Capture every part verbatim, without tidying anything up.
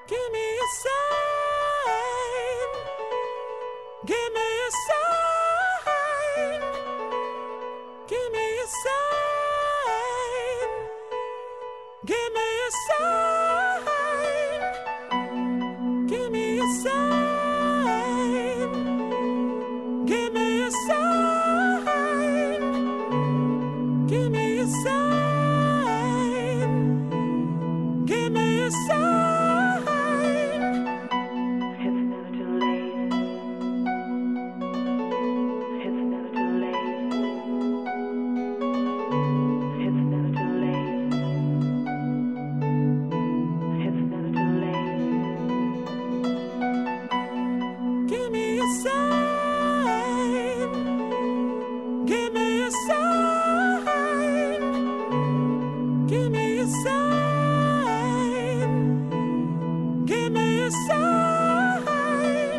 Give me a sign. Give me a sign. Give me a sign. Give me a sign. Give me a sign. Give me a sign. Give me a sign. Give me a sign. Give me a sign. Give me a sign. Give me a sign. Give me a sign.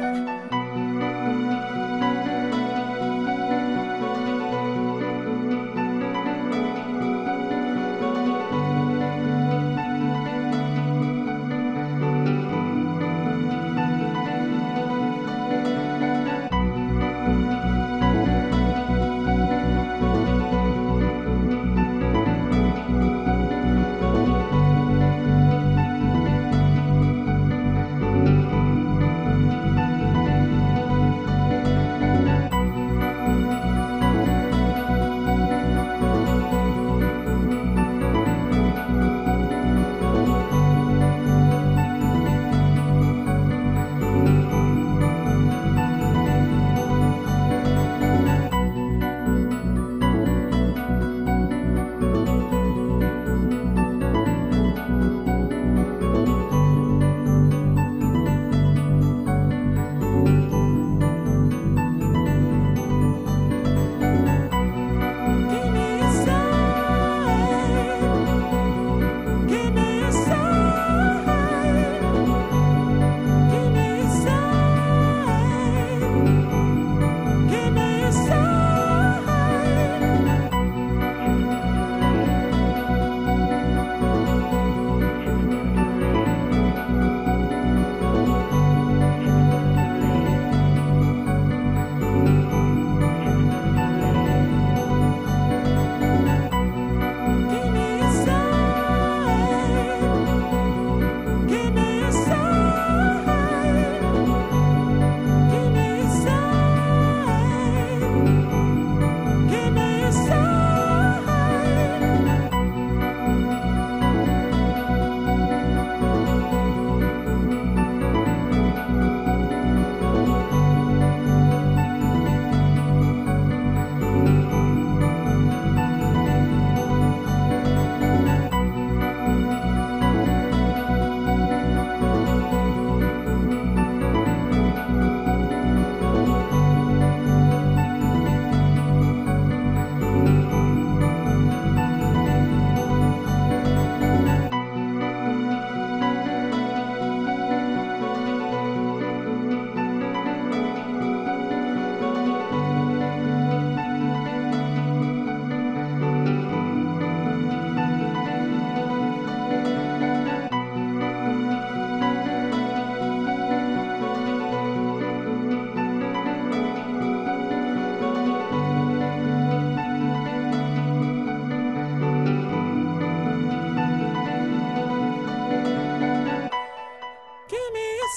Give me a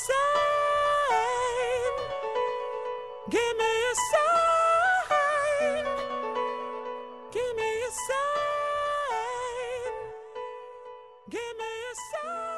sign. Give me a sign. Give me a sign. Give me a sign.